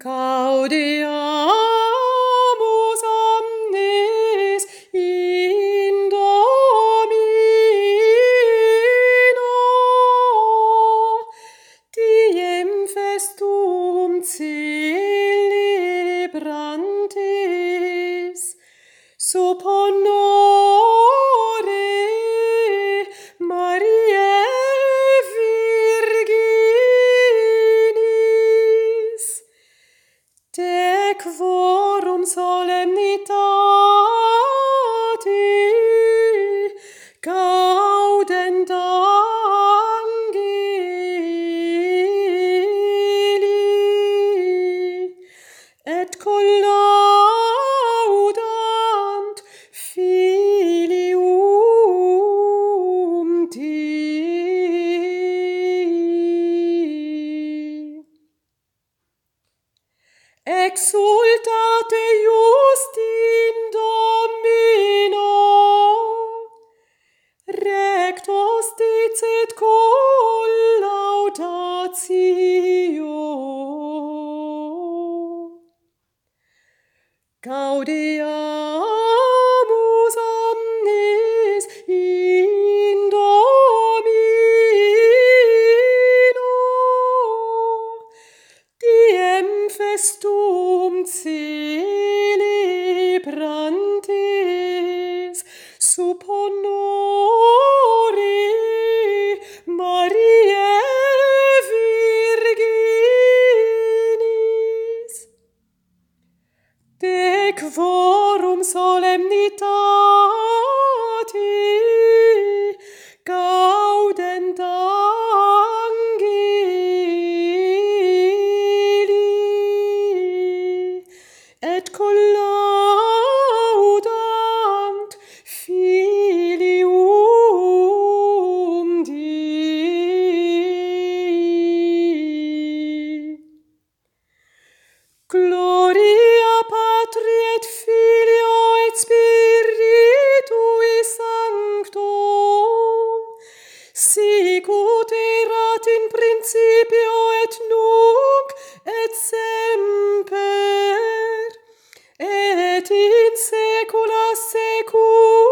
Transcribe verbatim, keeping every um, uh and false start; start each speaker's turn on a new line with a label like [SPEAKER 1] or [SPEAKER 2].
[SPEAKER 1] Gaudeamus omnes in Domino, diem festum celebrantes, sub honore Mariae Virginis, de quorum solemnitati gaudent angeli, et collaudant filium Dei. Exsultate just in Domino, rectos dicet collaudatio. Gaudeamus omnes in Domino, diem festum celebrantes, sub honore Mariae Virginis, de quorum solemnitati gaudent angeli, et collaudant filium Dei. Gloria Patri et Filio et Spiritui Sancto, sic ut erat in principio et nunc et semper, et in saecula saeculorum.